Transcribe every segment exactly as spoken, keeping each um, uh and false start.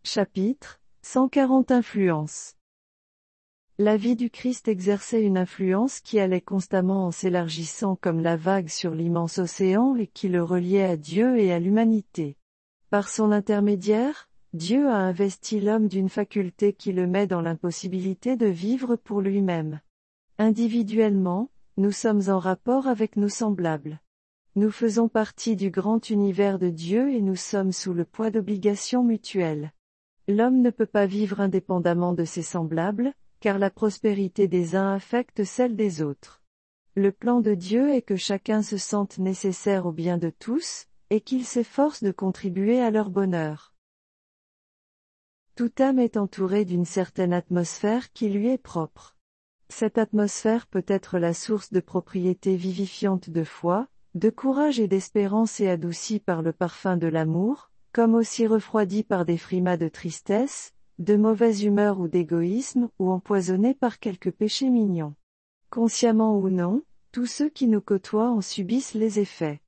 Chapitre cent quarante Influence. La vie du Christ exerçait une influence qui allait constamment en s'élargissant comme la vague sur l'immense océan et qui le reliait à Dieu et à l'humanité. Par son intermédiaire, Dieu a investi l'homme d'une faculté qui le met dans l'impossibilité de vivre pour lui-même. Individuellement, nous sommes en rapport avec nos semblables. Nous faisons partie du grand univers de Dieu et nous sommes sous le poids d'obligations mutuelles. L'homme ne peut pas vivre indépendamment de ses semblables, car la prospérité des uns affecte celle des autres. Le plan de Dieu est que chacun se sente nécessaire au bien de tous, et qu'il s'efforce de contribuer à leur bonheur. Toute âme est entourée d'une certaine atmosphère qui lui est propre. Cette atmosphère peut être la source de propriétés vivifiantes de foi, de courage et d'espérance et adoucie par le parfum de l'amour, comme aussi refroidie par des frimas de tristesse, de mauvaise humeur ou d'égoïsme, ou empoisonnée par quelques péchés mignons. Consciemment ou non, tous ceux qui nous côtoient en subissent les effets.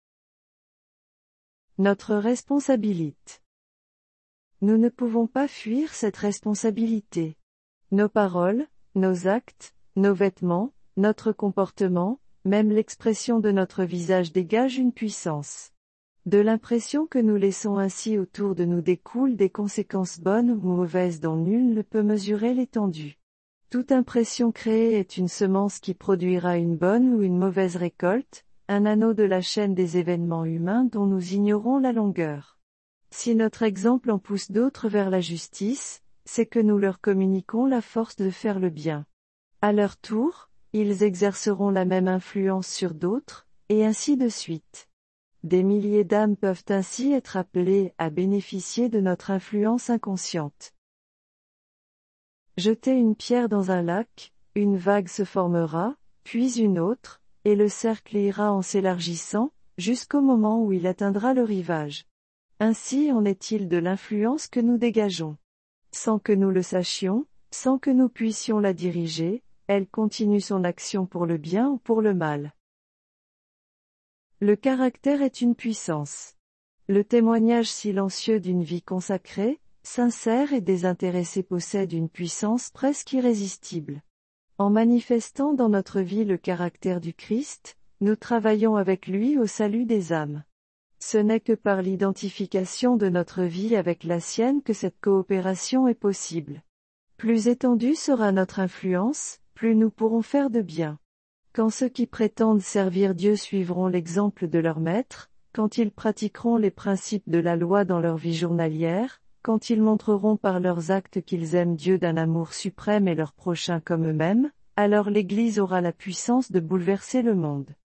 Notre responsabilité. Nous ne pouvons pas fuir cette responsabilité. Nos paroles, nos actes, nos vêtements, notre comportement, même l'expression de notre visage dégage une puissance. De l'impression que nous laissons ainsi autour de nous découlent des conséquences bonnes ou mauvaises dont nul ne peut mesurer l'étendue. Toute impression créée est une semence qui produira une bonne ou une mauvaise récolte, un anneau de la chaîne des événements humains dont nous ignorons la longueur. Si notre exemple en pousse d'autres vers la justice, c'est que nous leur communiquons la force de faire le bien. À leur tour, ils exerceront la même influence sur d'autres, et ainsi de suite. Des milliers d'âmes peuvent ainsi être appelées à bénéficier de notre influence inconsciente. Jetez une pierre dans un lac, une vague se formera, puis une autre, et le cercle ira en s'élargissant, jusqu'au moment où il atteindra le rivage. Ainsi en est-il de l'influence que nous dégageons. Sans que nous le sachions, sans que nous puissions la diriger, elle continue son action pour le bien ou pour le mal. Le caractère est une puissance. Le témoignage silencieux d'une vie consacrée, sincère et désintéressée possède une puissance presque irrésistible. En manifestant dans notre vie le caractère du Christ, nous travaillons avec lui au salut des âmes. Ce n'est que par l'identification de notre vie avec la sienne que cette coopération est possible. Plus étendue sera notre influence, plus nous pourrons faire de bien. Quand ceux qui prétendent servir Dieu suivront l'exemple de leur maître, quand ils pratiqueront les principes de la loi dans leur vie journalière, quand ils montreront par leurs actes qu'ils aiment Dieu d'un amour suprême et leur prochain comme eux-mêmes, alors l'Église aura la puissance de bouleverser le monde.